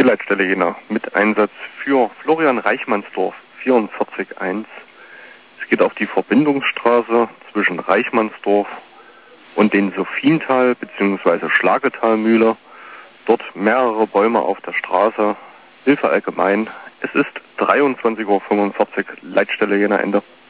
Die Leitstelle Jena mit Einsatz für Florian Reichmannsdorf 44.1. Es geht auf die Verbindungsstraße zwischen Reichmannsdorf und den Sophiental bzw. Schlagetalmühle. Dort mehrere Bäume auf der Straße. Hilfe allgemein. Es ist 23:45 Uhr, Leitstelle Jena Ende.